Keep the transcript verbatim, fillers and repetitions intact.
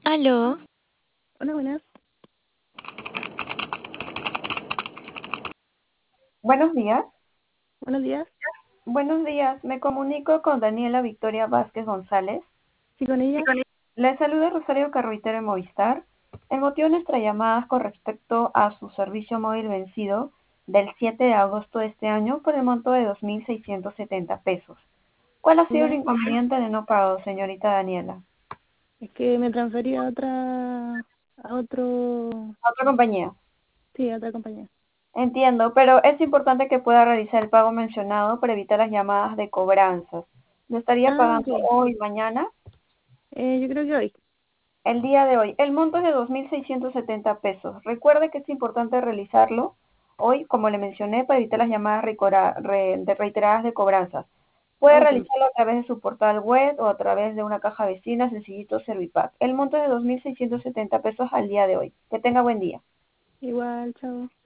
Aló, Hola, buenas. Buenos días. Buenos días. Buenos días. Me comunico con Daniela Victoria Vázquez González. Sí, con ella. Le saluda Rosario Carruitero en Movistar. El motivo de nuestra llamada es con respecto a su servicio móvil vencido del siete de agosto de este año por el monto de dos mil seiscientos setenta pesos. ¿Cuál ha sido el Ya. inconveniente de no pago, señorita Daniela? Es que me transferí a otra, a otro, A otra compañía. sí, a otra compañía. Entiendo, pero es importante que pueda realizar el pago mencionado para evitar las llamadas de cobranzas. ¿Lo estaría Ah, pagando ok. hoy, mañana? Eh, yo creo que hoy. El día de hoy, el monto es de dos mil seiscientos setenta pesos. Recuerde que es importante realizarlo hoy, como le mencioné, para evitar las llamadas recora- re- de reiteradas de cobranzas. Puede Ok. realizarlo a través de su portal web o a través de una caja vecina sencillito Servipack. El monto es de dos mil seiscientos setenta pesos al día de hoy. Que tenga buen día. Igual, chao.